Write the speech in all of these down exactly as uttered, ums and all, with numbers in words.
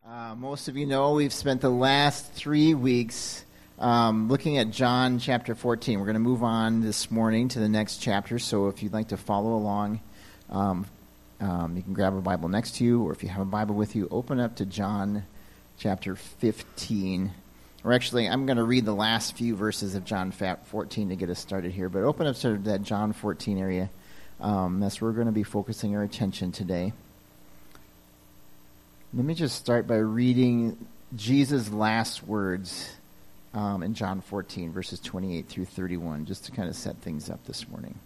Uh, most of you know we've spent the last three weeks um, looking at John chapter fourteen. We're going to move on this morning to the next chapter, so if you'd like to follow along, um, um, you can grab a Bible next to you, or if you have a Bible with you, open up to John chapter fifteen. Or actually, I'm going to read the last few verses of John fourteen to get us started here, but open up to that John fourteen area. Um, that's where we're going to be focusing our attention today. Let me just start by reading Jesus' last words um, in John fourteen, verses twenty-eight through thirty-one, just to kind of set things up this morning.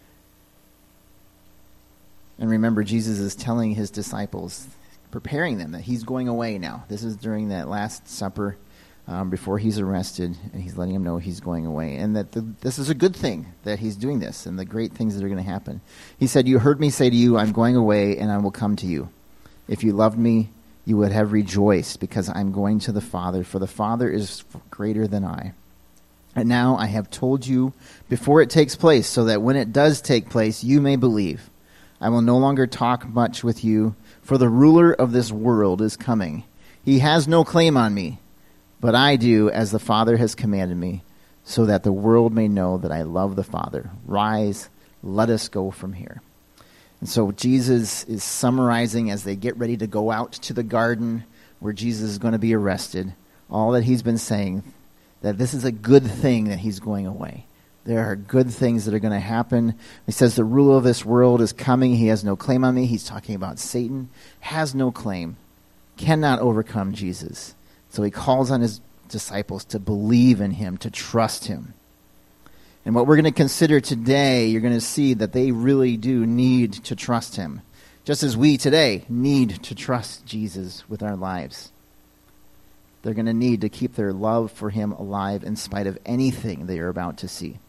And remember, Jesus is telling his disciples, preparing them that he's going away now. This is during that Last Supper um, before he's arrested, and he's letting them know he's going away. And that the, this is a good thing that he's doing this, and the great things that are going to happen. He said, "You heard me say to you, I'm going away, and I will come to you. If you loved me, you would have rejoiced, because I'm going to the Father, for the Father is greater than I. And now I have told you before it takes place, so that when it does take place, you may believe. I will no longer talk much with you, for the ruler of this world is coming. He has no claim on me, but I do as the Father has commanded me, so that the world may know that I love the Father. Rise, let us go from here." And so Jesus is summarizing as they get ready to go out to the garden where Jesus is going to be arrested, all that he's been saying, that this is a good thing that he's going away. There are good things that are going to happen. He says the ruler of this world is coming. He has no claim on me. He's talking about Satan. Has no claim. Cannot overcome Jesus. So he calls on his disciples to believe in him, to trust him. And what we're going to consider today, you're going to see that they really do need to trust him, just as we today need to trust Jesus with our lives. They're going to need to keep their love for him alive in spite of anything they are about to see.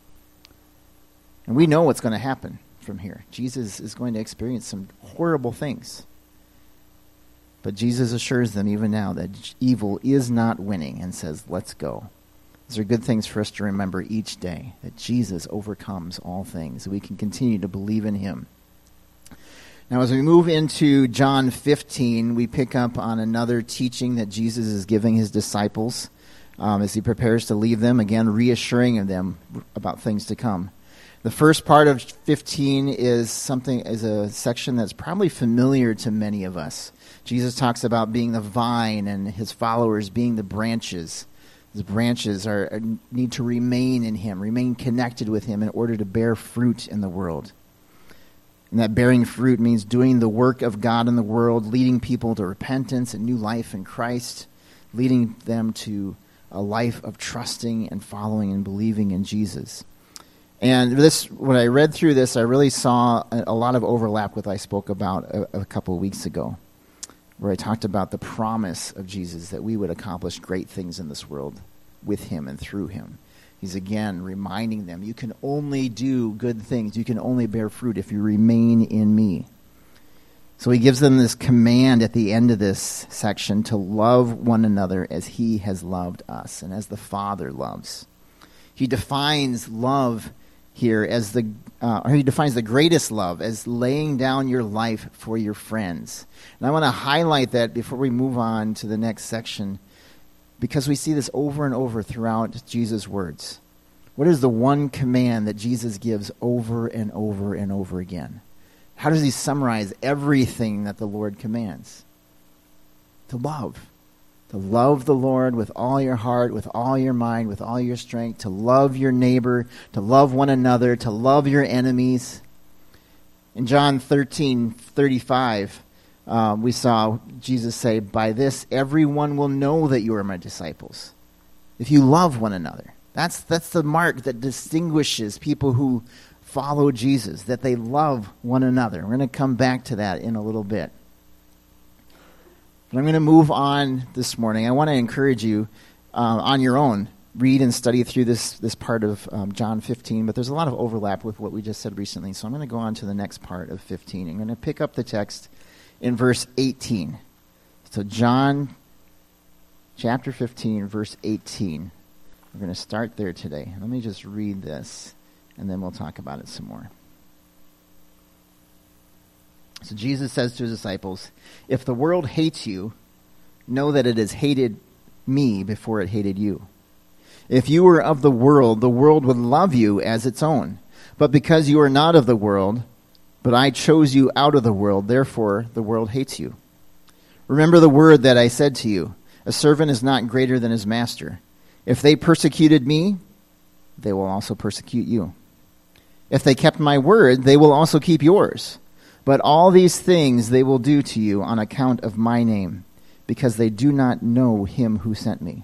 And we know what's going to happen from here. Jesus is going to experience some horrible things. But Jesus assures them even now that evil is not winning and says, let's go. These are good things for us to remember each day, that Jesus overcomes all things. We can continue to believe in him. Now, as we move into John fifteen, we pick up on another teaching that Jesus is giving his disciples um, as he prepares to leave them, again, reassuring them about things to come. The first part of fifteen is something, is a section that's probably familiar to many of us. Jesus talks about being the vine and his followers being the branches. The branches are, are need to remain in him, remain connected with him in order to bear fruit in the world. And that bearing fruit means doing the work of God in the world, leading people to repentance and new life in Christ, leading them to a life of trusting and following and believing in Jesus. And this, when I read through this, I really saw a, a lot of overlap with what I spoke about a, a couple of weeks ago, where I talked about the promise of Jesus that we would accomplish great things in this world with him and through him. He's again reminding them, you can only do good things, you can only bear fruit if you remain in me. So he gives them this command at the end of this section to love one another as he has loved us and as the Father loves. He defines love here as the, uh, or he defines the greatest love as laying down your life for your friends. And I want to highlight that before we move on to the next section, because we see this over and over throughout Jesus' words. What is the one command that Jesus gives over and over and over again? How does he summarize everything that the Lord commands? To love. To love the Lord with all your heart, with all your mind, with all your strength, to love your neighbor, to love one another, to love your enemies. In John thirteen thirty-five, uh, we saw Jesus say, "By this everyone will know that you are my disciples, if you love one another." That's, that's the mark that distinguishes people who follow Jesus, that they love one another. We're going to come back to that in a little bit. But I'm going to move on this morning. I want to encourage you uh, on your own, read and study through this, this part of um, John fifteen, but there's a lot of overlap with what we just said recently, so I'm going to go on to the next part of fifteen. I'm going to pick up the text in verse eighteen. So John chapter fifteen, verse eighteen. We're going to start there today. Let me just read this, and then we'll talk about it some more. So Jesus says to his disciples, "If the world hates you, know that it has hated me before it hated you. If you were of the world, the world would love you as its own. But because you are not of the world, but I chose you out of the world, therefore the world hates you. Remember the word that I said to you, a servant is not greater than his master. If they persecuted me, they will also persecute you. If they kept my word, they will also keep yours. But all these things they will do to you on account of my name, because they do not know him who sent me.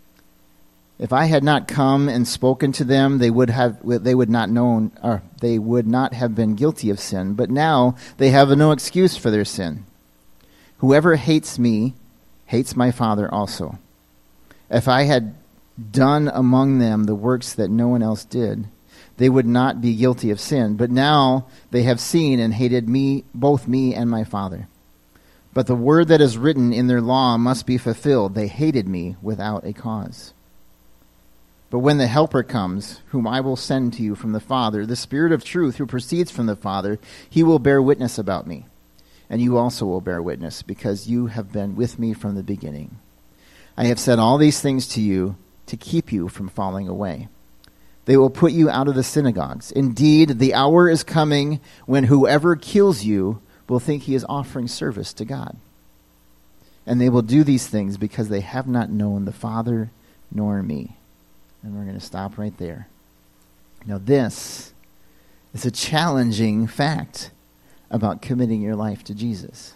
If I had not come and spoken to them, they would have they would not known or they would not have been guilty of sin, but now they have no excuse for their sin. Whoever hates me hates my Father also. If I had done among them the works that no one else did, they would not be guilty of sin, but now they have seen and hated me, both me and my Father. But the word that is written in their law must be fulfilled. They hated me without a cause. But when the Helper comes, whom I will send to you from the Father, the Spirit of truth who proceeds from the Father, he will bear witness about me. And you also will bear witness, because you have been with me from the beginning. I have said all these things to you to keep you from falling away. They will put you out of the synagogues. Indeed, the hour is coming when whoever kills you will think he is offering service to God. And they will do these things because they have not known the Father nor me. And we're going to stop right there. Now this is a challenging fact about committing your life to Jesus.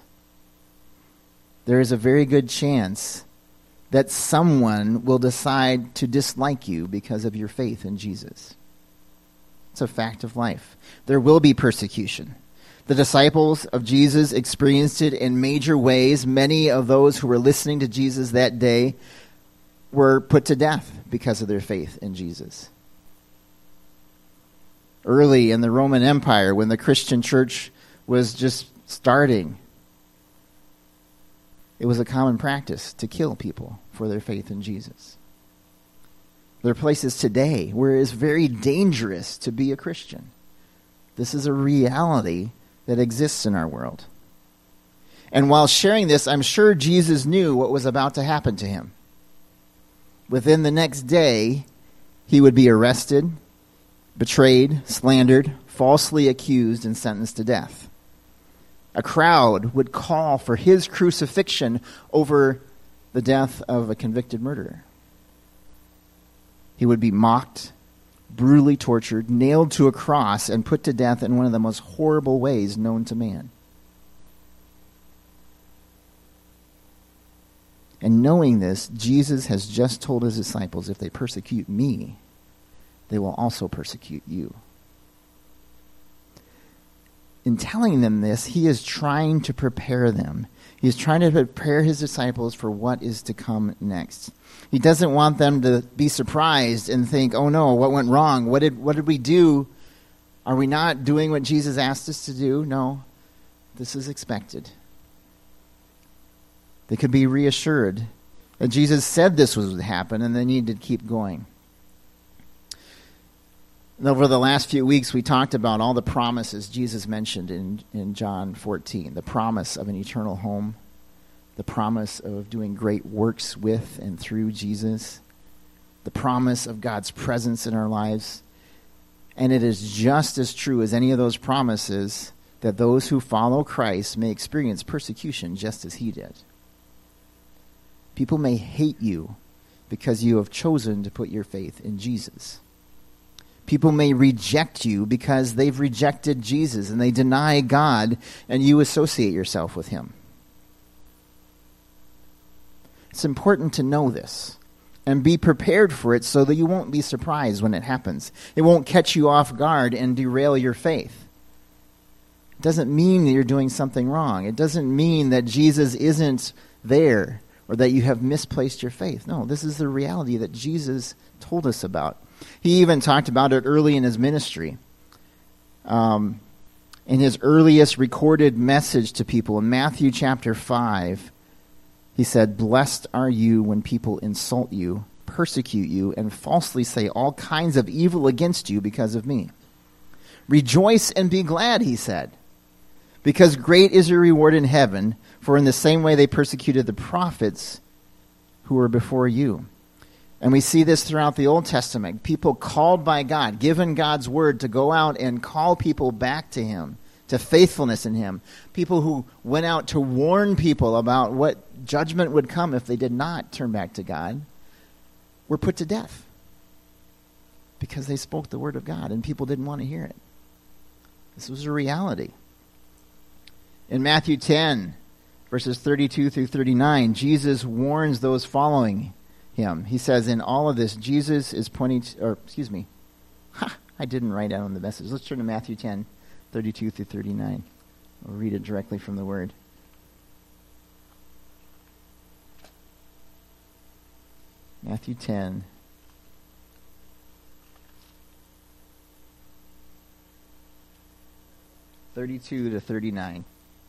There is a very good chance that someone will decide to dislike you because of your faith in Jesus. It's a fact of life. There will be persecution. The disciples of Jesus experienced it in major ways. Many of those who were listening to Jesus that day were put to death because of their faith in Jesus. Early in the Roman Empire, when the Christian church was just starting, it was a common practice to kill people for their faith in Jesus. There are places today where it is very dangerous to be a Christian. This is a reality that exists in our world. And while sharing this, I'm sure Jesus knew what was about to happen to him. Within the next day, he would be arrested, betrayed, slandered, falsely accused, and sentenced to death. A crowd would call for his crucifixion over the death of a convicted murderer. He would be mocked, brutally tortured, nailed to a cross, and put to death in one of the most horrible ways known to man. And knowing this, Jesus has just told his disciples, if they persecute me, they will also persecute you. In telling them this, he is trying to prepare them. He is trying to prepare his disciples for what is to come next. He doesn't want them to be surprised and think, oh no, what went wrong? What did, what did we do? Are we not doing what Jesus asked us to do? No, this is expected. They could be reassured that Jesus said this was to happen, and they need to keep going. Over the last few weeks, we talked about all the promises Jesus mentioned in, in John fourteen. The promise of an eternal home. The promise of doing great works with and through Jesus. The promise of God's presence in our lives. And it is just as true as any of those promises that those who follow Christ may experience persecution just as he did. People may hate you because you have chosen to put your faith in Jesus. People may reject you because they've rejected Jesus and they deny God and you associate yourself with him. It's important to know this and be prepared for it so that you won't be surprised when it happens. It won't catch you off guard and derail your faith. It doesn't mean that you're doing something wrong. It doesn't mean that Jesus isn't there or that you have misplaced your faith. No, this is the reality that Jesus told us about. He even talked about it early in his ministry. Um, in his earliest recorded message to people in Matthew chapter five, he said, "Blessed are you when people insult you, persecute you, and falsely say all kinds of evil against you because of me. Rejoice and be glad," he said, Because great is your reward in heaven, for in the same way they persecuted the prophets who were before you. And we see this throughout the Old Testament. People called by God, given God's word to go out and call people back to him, to faithfulness in him. People who went out to warn people about what judgment would come if they did not turn back to God were put to death because they spoke the word of God and people didn't want to hear it. This was a reality. In Matthew ten, verses thirty-two through thirty-nine, Jesus warns those following him. He says, in all of this, Jesus is pointing to, or excuse me, ha, I didn't write down the message. Let's turn to Matthew ten, thirty-two through thirty-nine. I'll read it directly from the word. Matthew ten. thirty-two to thirty-nine.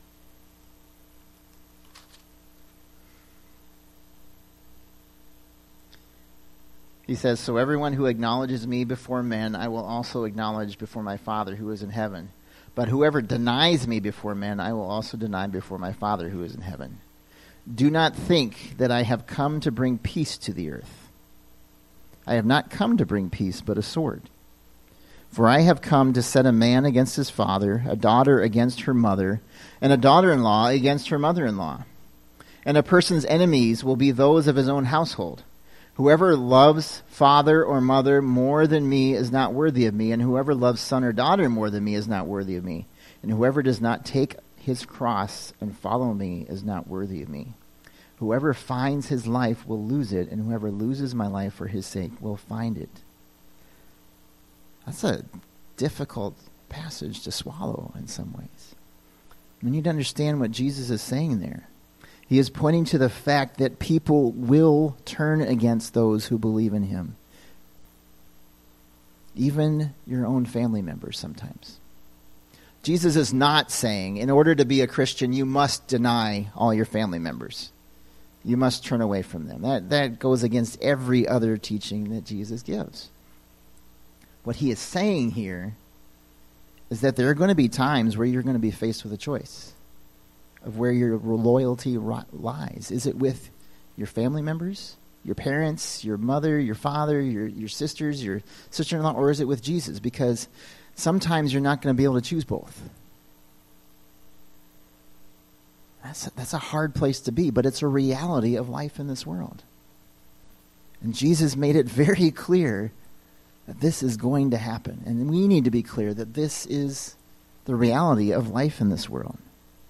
He says, so everyone who acknowledges me before men, I will also acknowledge before my Father who is in heaven. But whoever denies me before men, I will also deny before my Father who is in heaven. Do not think that I have come to bring peace to the earth. I have not come to bring peace, but a sword. For I have come to set a man against his father, a daughter against her mother, and a daughter-in-law against her mother-in-law. And a person's enemies will be those of his own household. Whoever loves father or mother more than me is not worthy of me, and whoever loves son or daughter more than me is not worthy of me. And whoever does not take his cross and follow me is not worthy of me. Whoever finds his life will lose it, and whoever loses my life for his sake will find it. That's a difficult passage to swallow in some ways. We need to understand what Jesus is saying there. He is pointing to the fact that people will turn against those who believe in him. Even your own family members sometimes. Jesus is not saying, in order to be a Christian, you must deny all your family members. You must turn away from them. That, that goes against every other teaching that Jesus gives. What he is saying here is that there are going to be times where you're going to be faced with a choice of where your loyalty lies. Is it with your family members, your parents, your mother, your father, your, your sisters, your sister-in-law, or is it with Jesus? Because sometimes you're not going to be able to choose both. That's a, that's a hard place to be, but it's a reality of life in this world. And Jesus made it very clear that this is going to happen. And we need to be clear that this is the reality of life in this world.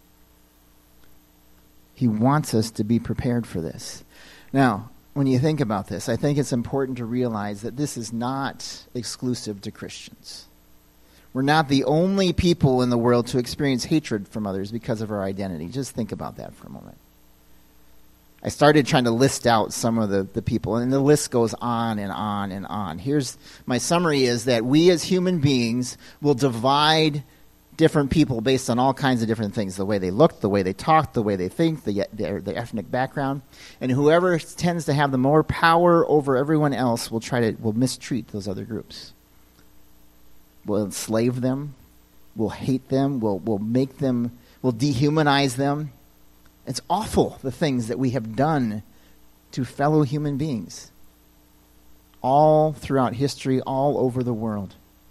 He wants us to be prepared for this. Now, when you think about this, I think it's important to realize that this is not exclusive to Christians. We're not the only people in the world to experience hatred from others because of our identity. Just think about that for a moment. I started trying to list out some of the, the people, and the list goes on and on and on. Here's my summary is that we as human beings will divide different people based on all kinds of different things, the way they look, the way they talk, the way they think, the, their, their ethnic background. And whoever tends to have the more power over everyone else will try to will mistreat those other groups. Will enslave them, will hate them, will will make them, will dehumanize them. It's awful, the things that we have done to fellow human beings. All throughout history, all over the world.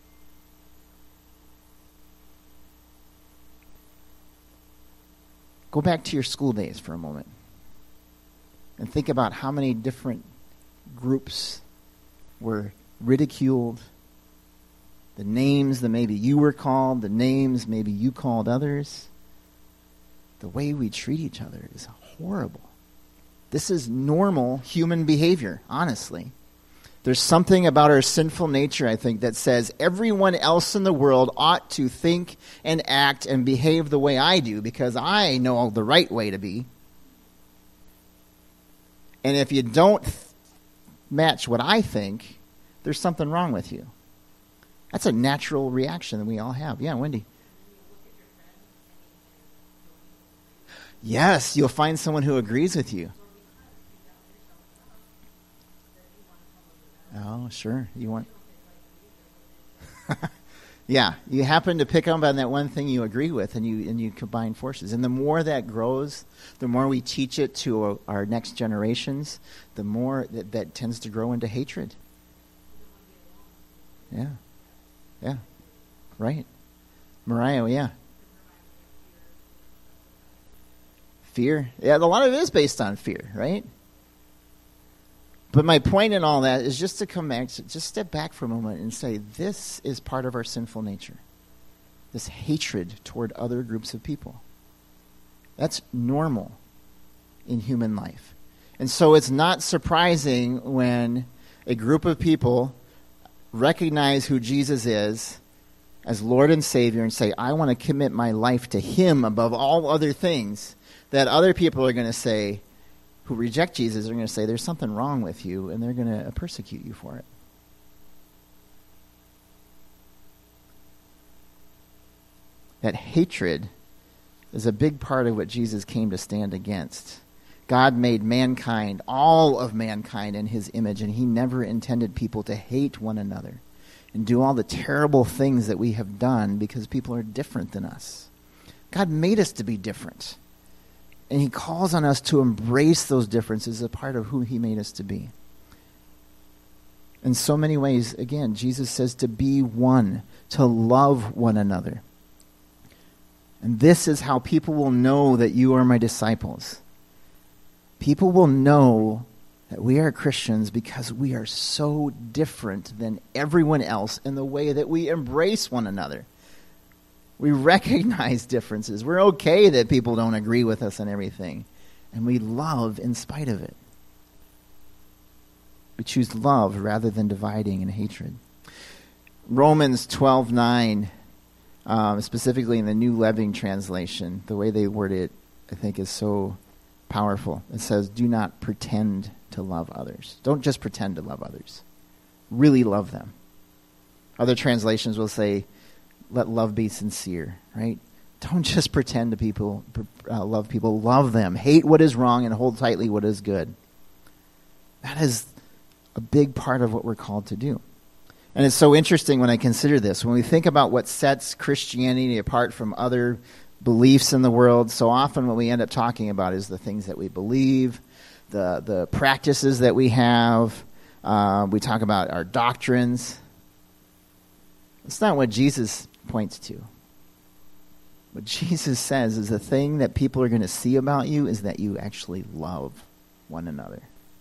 Go back to your school days for a moment and think about how many different groups were ridiculed, the names that maybe you were called, the names maybe you called others. The way we treat each other is horrible. This is normal human behavior, honestly. There's something about our sinful nature, I think, that says everyone else in the world ought to think and act and behave the way I do because I know the right way to be. And if you don't th- match what I think, there's something wrong with you. That's a natural reaction that we all have. Yeah, Wendy. Yes, you'll find someone who agrees with you. Oh, sure. You want? Yeah, you happen to pick up on that one thing you agree with, and you and you combine forces. And the more that grows, the more we teach it to our next generations, the more that, that tends to grow into hatred. Yeah, yeah, right. Mariah, yeah. Fear. Yeah, a lot of it is based on fear, right? But my point in all that is just to come back, to just step back for a moment and say, this is part of our sinful nature. This hatred toward other groups of people. That's normal in human life. And so it's not surprising when a group of people recognize who Jesus is as Lord and Savior and say, I want to commit my life to him above all other things, that other people are going to say, who reject Jesus, are going to say, there's something wrong with you, and they're going to persecute you for it. That hatred is a big part of what Jesus came to stand against. God made mankind, all of mankind, in his image, and he never intended people to hate one another and do all the terrible things that we have done because people are different than us. God made us to be different. And he calls on us to embrace those differences as a part of who he made us to be. In so many ways, again, Jesus says to be one, to love one another. And this is how people will know that you are my disciples. People will know that we are Christians because we are so different than everyone else in the way that we embrace one another. We recognize differences. We're okay that people don't agree with us on everything. And we love in spite of it. We choose love rather than dividing and hatred. Romans twelve nine, um, specifically in the New Living Translation, the way they word it, I think, is so powerful. It says, do not pretend to love others. Don't just pretend to love others. Really love them. Other translations will say, let love be sincere, right? Don't just pretend to people, uh, love people. Love them. Hate what is wrong and hold tightly what is good. That is a big part of what we're called to do. And it's so interesting when I consider this. When we think about what sets Christianity apart from other beliefs in the world, so often what we end up talking about is the things that we believe, the, the practices that we have. Uh, we talk about our doctrines. It's not what Jesus points to. What Jesus says is the thing that people are going to see about you is that you actually love one another.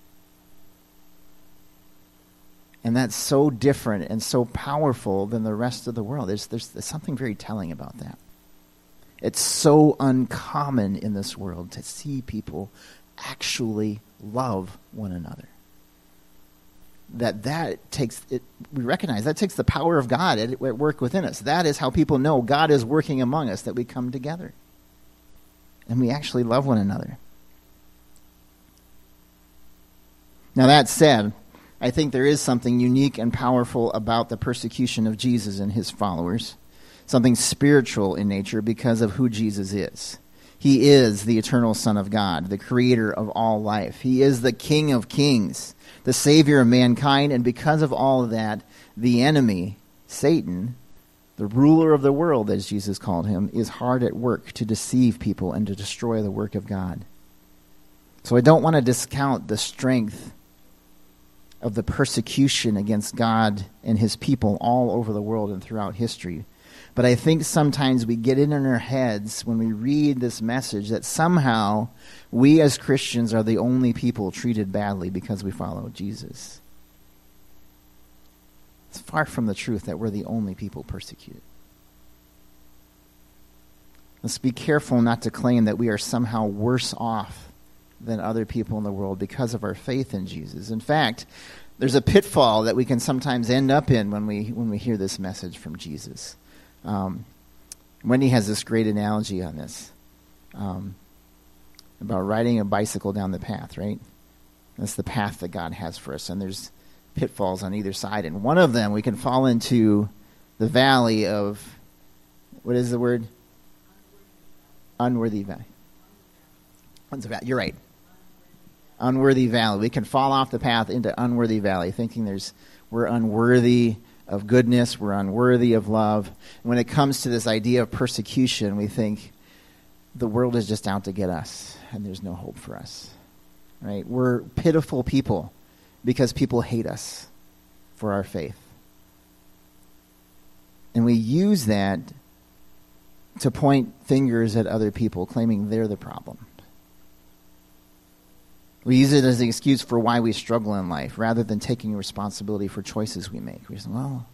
And that's so different and so powerful than the rest of the world. There's, there's, there's something very telling about that. It's so uncommon in this world to see people actually love one another. That that takes it. We recognize that takes the power of God at, at work within us. That is how people know God is working among us, that we come together and we actually love one another. Now that said, I think there is something unique and powerful about the persecution of Jesus and his followers, something spiritual in nature because of who Jesus is. He is the eternal Son of God, the creator of all life. He is the King of kings, the Savior of mankind, and because of all of that, the enemy, Satan, the ruler of the world, as Jesus called him, is hard at work to deceive people and to destroy the work of God. So I don't want to discount the strength of the persecution against God and his people all over the world and throughout history. But I think sometimes we get it in our heads when we read this message that somehow we as Christians are the only people treated badly because we follow Jesus. It's far from the truth that we're the only people persecuted. Let's be careful not to claim that we are somehow worse off than other people in the world because of our faith in Jesus. In fact, there's a pitfall that we can sometimes end up in when we when we hear this message from Jesus. Um, Wendy has this great analogy on this um, about riding a bicycle down the path, right? That's the path that God has for us, and there's pitfalls on either side. And one of them, we can fall into the valley of, what is the word? Unworthy valley. You're right. Unworthy valley. We can fall off the path into unworthy valley, thinking there's we're unworthy of goodness. We're unworthy of love. When it comes to this idea of persecution, we think the world is just out to get us, and there's no hope for us. Right? We're pitiful people because people hate us for our faith. And we use that to point fingers at other people, claiming they're the problem. We use it as an excuse for why we struggle in life, rather than taking responsibility for choices we make. We say, well,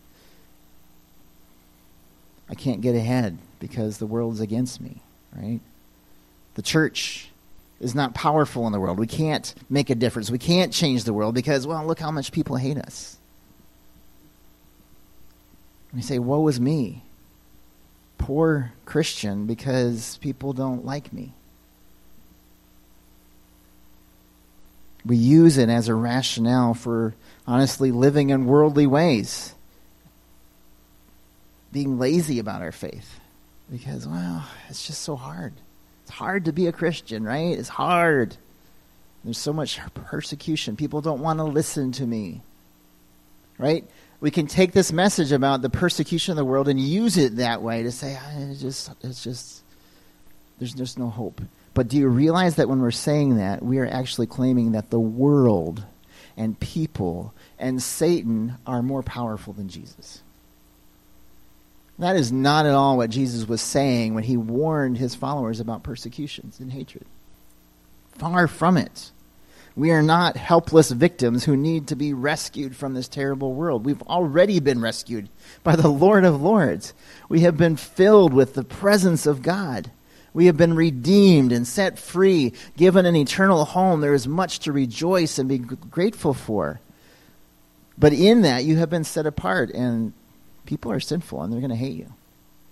I can't get ahead because the world's against me, right? The church is not powerful in the world. We can't make a difference. We can't change the world because, well, look how much people hate us. We say, woe is me, poor Christian, because people don't like me. We use it as a rationale for honestly living in worldly ways, being lazy about our faith, because, well, it's just so hard. It's hard to be a Christian, right? It's hard. There's so much persecution. People don't want to listen to me, right? We can take this message about the persecution of the world and use it that way to say, it's just, it's just, there's just no hope. But do you realize that when we're saying that, we are actually claiming that the world and people and Satan are more powerful than Jesus? That is not at all what Jesus was saying when he warned his followers about persecutions and hatred. Far from it. We are not helpless victims who need to be rescued from this terrible world. We've already been rescued by the Lord of Lords. We have been filled with the presence of God. We have been redeemed and set free, given an eternal home. There is much to rejoice and be grateful for. But in that, you have been set apart, and people are sinful, and they're going to hate you.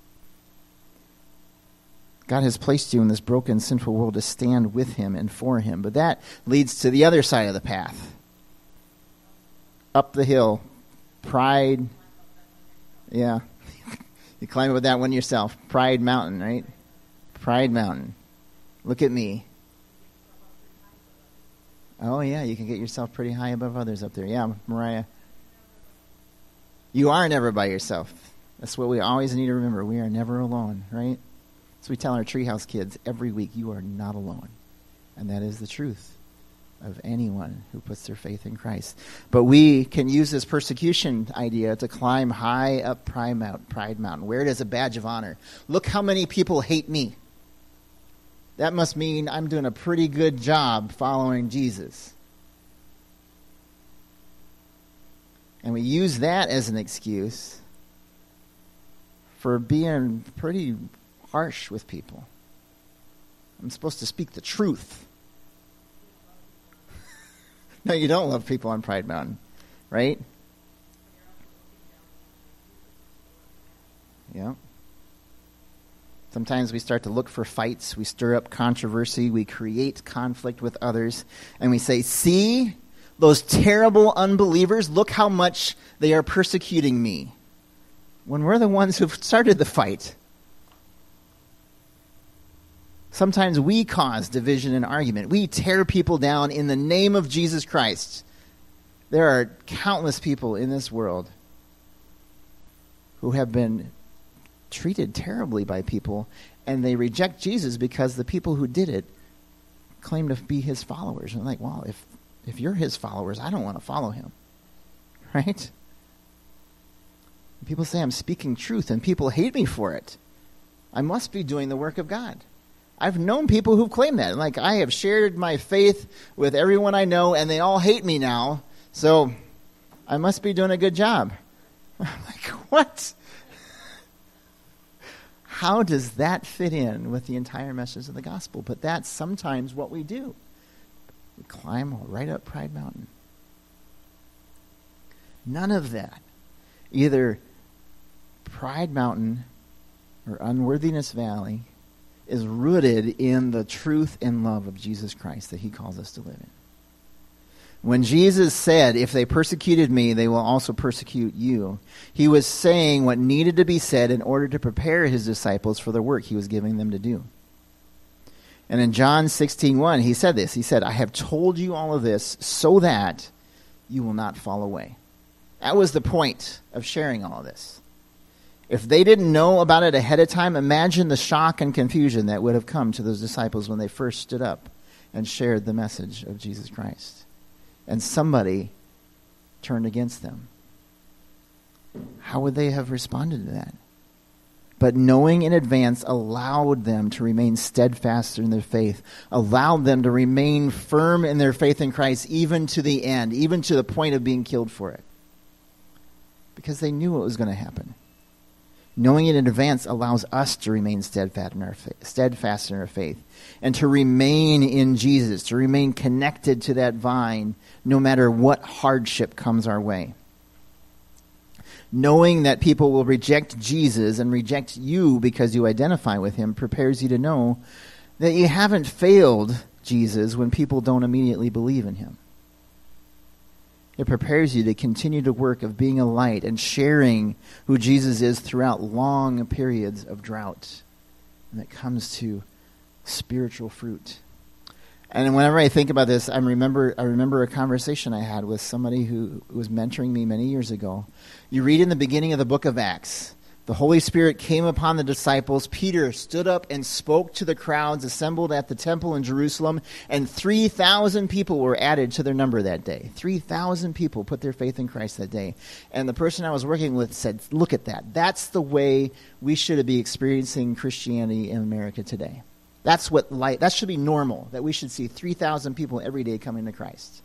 God has placed you in this broken, sinful world to stand with him and for him. But that leads to the other side of the path. Up the hill. Pride. Yeah. You climb up that one yourself. Pride Mountain, right? Pride Mountain. Look at me. Oh, yeah, you can get yourself pretty high above others up there. Yeah, Mariah. You are never by yourself. That's what we always need to remember. We are never alone, right? So we tell our Treehouse kids every week, you are not alone. And that is the truth of anyone who puts their faith in Christ. But we can use this persecution idea to climb high up Pride Mountain, wear it as a badge of honor. Look how many people hate me. That must mean I'm doing a pretty good job following Jesus. And we use that as an excuse for being pretty harsh with people. I'm supposed to speak the truth. No, you don't love people on Pride Mountain, right? Yeah. Sometimes we start to look for fights. We stir up controversy. We create conflict with others. And we say, see, those terrible unbelievers, look how much they are persecuting me. When we're the ones who've started the fight. Sometimes we cause division and argument. We tear people down in the name of Jesus Christ. There are countless people in this world who have been treated terribly by people, and they reject Jesus because the people who did it claim to be his followers. And like, well, if if you're his followers, I don't want to follow him. Right? People say I'm speaking truth, and people hate me for it. I must be doing the work of God. I've known people who've claimed that. Like, I have shared my faith with everyone I know, and they all hate me now, so I must be doing a good job. I'm like, what? How does that fit in with the entire message of the gospel? But that's sometimes what we do. We climb right up Pride Mountain. None of that, either Pride Mountain or Unworthiness Valley, is rooted in the truth and love of Jesus Christ that he calls us to live in. When Jesus said, if they persecuted me, they will also persecute you, he was saying what needed to be said in order to prepare his disciples for the work he was giving them to do. And in John sixteen one, he said this. He said, I have told you all of this so that you will not fall away. That was the point of sharing all this. If they didn't know about it ahead of time, imagine the shock and confusion that would have come to those disciples when they first stood up and shared the message of Jesus Christ. And somebody turned against them. How would they have responded to that? But knowing in advance allowed them to remain steadfast in their faith, allowed them to remain firm in their faith in Christ even to the end, even to the point of being killed for it. Because they knew what was going to happen. Knowing it in advance allows us to remain steadfast in our faith, steadfast in our faith, and to remain in Jesus, to remain connected to that vine no matter what hardship comes our way. Knowing that people will reject Jesus and reject you because you identify with him prepares you to know that you haven't failed Jesus when people don't immediately believe in him. It prepares you to continue the work of being a light and sharing who Jesus is throughout long periods of drought when it comes to spiritual fruit. And whenever I think about this, I remember I remember a conversation I had with somebody who was mentoring me many years ago. You read in the beginning of the book of Acts, the Holy Spirit came upon the disciples. Peter stood up and spoke to the crowds assembled at the temple in Jerusalem, and three thousand people were added to their number that day. three thousand people put their faith in Christ that day. And the person I was working with said, look at that. That's the way we should be experiencing Christianity in America today. That's what light, that should be normal, that we should see three thousand people every day coming to Christ.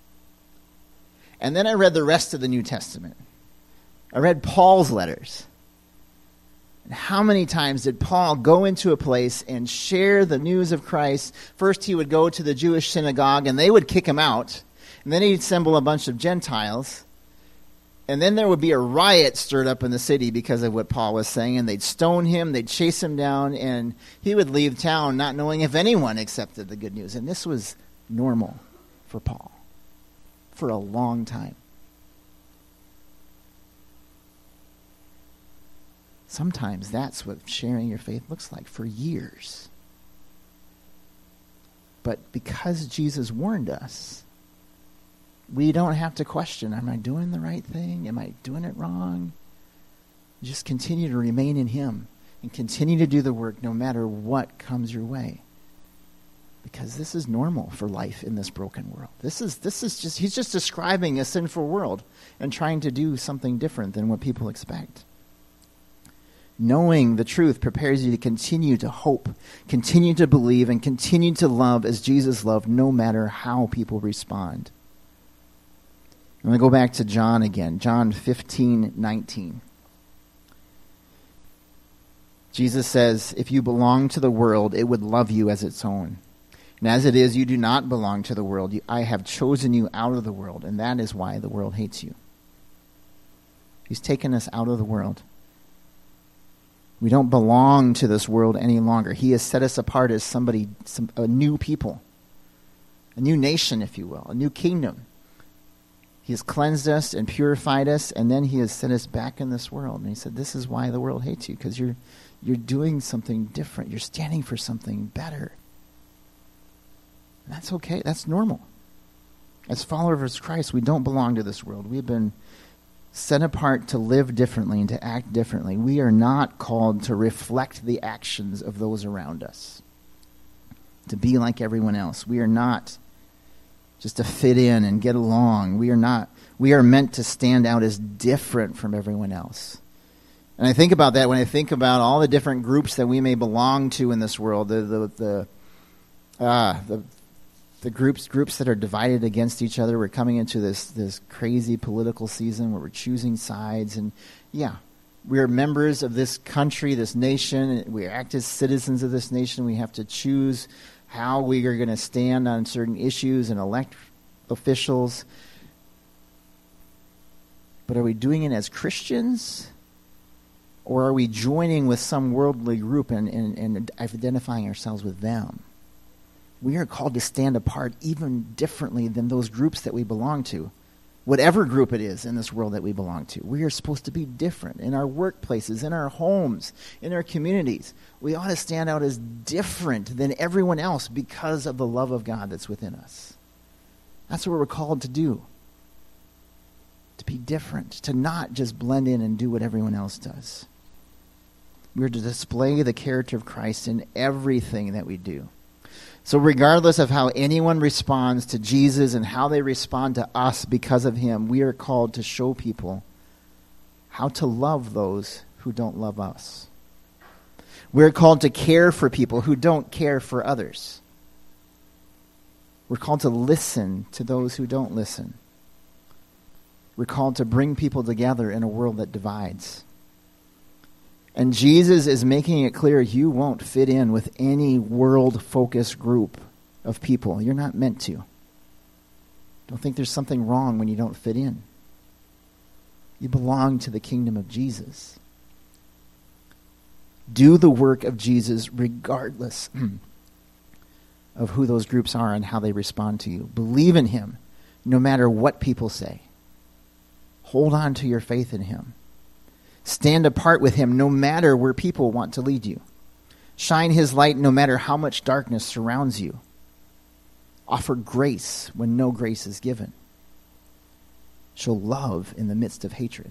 And then I read the rest of the New Testament. I read Paul's letters. And how many times did Paul go into a place and share the news of Christ? First he would go to the Jewish synagogue and they would kick him out. And then he'd assemble a bunch of Gentiles. And then there would be a riot stirred up in the city because of what Paul was saying. And they'd stone him, they'd chase him down, and he would leave town not knowing if anyone accepted the good news. And this was normal for Paul for a long time. Sometimes that's what sharing your faith looks like for years. But because Jesus warned us, we don't have to question, am I doing the right thing? Am I doing it wrong? Just continue to remain in him and continue to do the work no matter what comes your way. Because this is normal for life in this broken world. This is this is just he's just describing a sinful world and trying to do something different than what people expect. Knowing the truth prepares you to continue to hope, continue to believe, and continue to love as Jesus loved no matter how people respond. I'm going to go back to John again, John fifteen nineteen. Jesus says, if you belong to the world, it would love you as its own. And as it is, you do not belong to the world. I have chosen you out of the world, and that is why the world hates you. He's taken us out of the world. We don't belong to this world any longer. He has set us apart as somebody, some, a new people, a new nation, if you will, a new kingdom. He has cleansed us and purified us, and then he has set us back in this world. And he said, this is why the world hates you, because you're you're doing something different. You're standing for something better. And that's okay. That's normal. As followers of Christ, we don't belong to this world. We've been set apart to live differently and to act differently. We are not called to reflect the actions of those around us, to be like everyone else. We are not just to fit in and get along. We are not. We are meant to stand out as different from everyone else. And I think about that when I think about all the different groups that we may belong to in this world, the the the uh, the, the groups groups that are divided against each other. We're coming into this this crazy political season where we're choosing sides, and yeah, we are members of this country, this nation. We act as citizens of this nation. We have to choose how we are going to stand on certain issues and elect officials. But are we doing it as Christians? Or are we joining with some worldly group and, and, and identifying ourselves with them? We are called to stand apart even differently than those groups that we belong to. Whatever group it is in this world that we belong to, we are supposed to be different in our workplaces, in our homes, in our communities. We ought to stand out as different than everyone else because of the love of God that's within us. That's what we're called to do. to be different, to not just blend in and do what everyone else does. We're to display the character of Christ in everything that we do. So regardless of how anyone responds to Jesus and how they respond to us because of him, we are called to show people how to love those who don't love us. We're called to care for people who don't care for others. We're called to listen to those who don't listen. We're called to bring people together in a world that divides. And Jesus is making it clear you won't fit in with any world-focused group of people. You're not meant to. Don't think there's something wrong when you don't fit in. You belong to the kingdom of Jesus. Do the work of Jesus regardless of who those groups are and how they respond to you. Believe in him no matter what people say. Hold on to your faith in him. Stand apart with him no matter where people want to lead you. Shine his light no matter how much darkness surrounds you. Offer grace when no grace is given. Show love in the midst of hatred.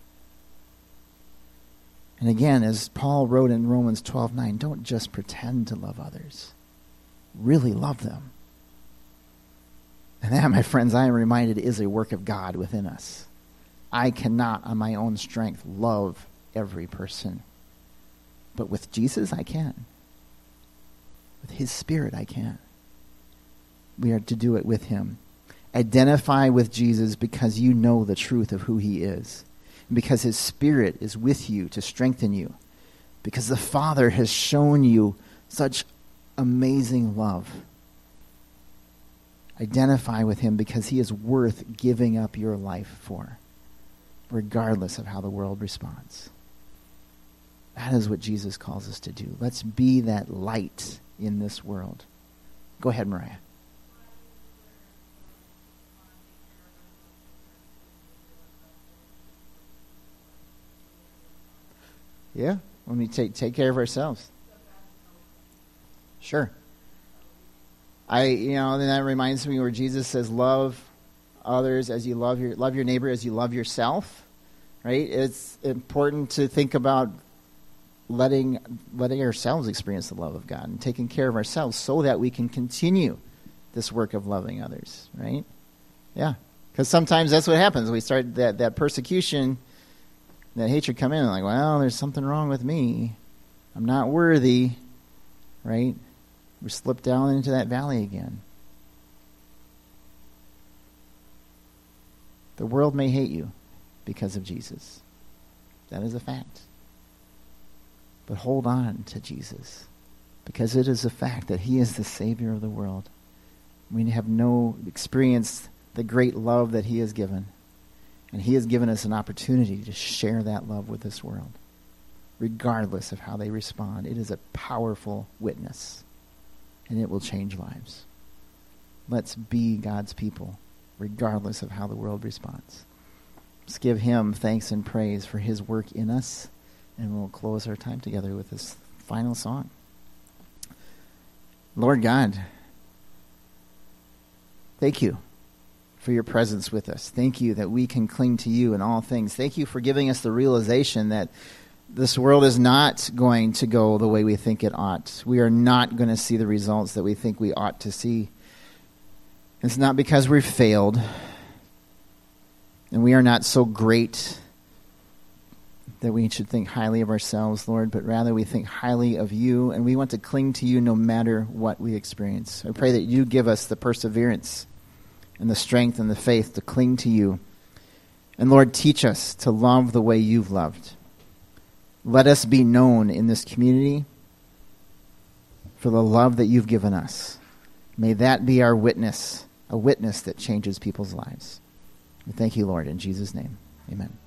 And again, as Paul wrote in Romans twelve nine, don't just pretend to love others. Really love them. And that, my friends, I am reminded, is a work of God within us. I cannot, on my own strength, love every person. But with Jesus, I can. With his Spirit, I can. We are to do it with him. Identify with Jesus because you know the truth of who he is. And because his Spirit is with you to strengthen you. Because the Father has shown you such amazing love. Identify with him because he is worth giving up your life for, regardless of how the world responds. That is what Jesus calls us to do. Let's be that light in this world. Go ahead, Mariah. Yeah, when we take take care of ourselves. Sure. I, you know, then that reminds me where Jesus says, "Love others as you love your love your neighbor as you love yourself." Right? It's important to think about letting letting ourselves experience the love of God and taking care of ourselves so that we can continue this work of loving others. Right? Yeah, because sometimes that's what happens. We start that that persecution. That hatred come in and like, well, there's something wrong with me. I'm not worthy, right? We slip down into that valley again. The world may hate you because of Jesus. That is a fact. But hold on to Jesus because it is a fact that he is the Savior of the world. We have no experienced the great love that he has given. And he has given us an opportunity to share that love with this world, regardless of how they respond. It is a powerful witness, and it will change lives. Let's be God's people, regardless of how the world responds. Let's give him thanks and praise for his work in us, and we'll close our time together with this final song. Lord God, thank you for your presence with us. Thank you that we can cling to you in all things. Thank you for giving us the realization that this world is not going to go the way we think it ought. We are not going to see the results that we think we ought to see. It's not because we've failed and we are not so great that we should think highly of ourselves, Lord, but rather we think highly of you, and we want to cling to you no matter what we experience. I pray that you give us the perseverance and the strength and the faith to cling to you. And Lord, teach us to love the way you've loved. Let us be known in this community for the love that you've given us. May that be our witness, a witness that changes people's lives. We thank you, Lord, in Jesus' name. Amen.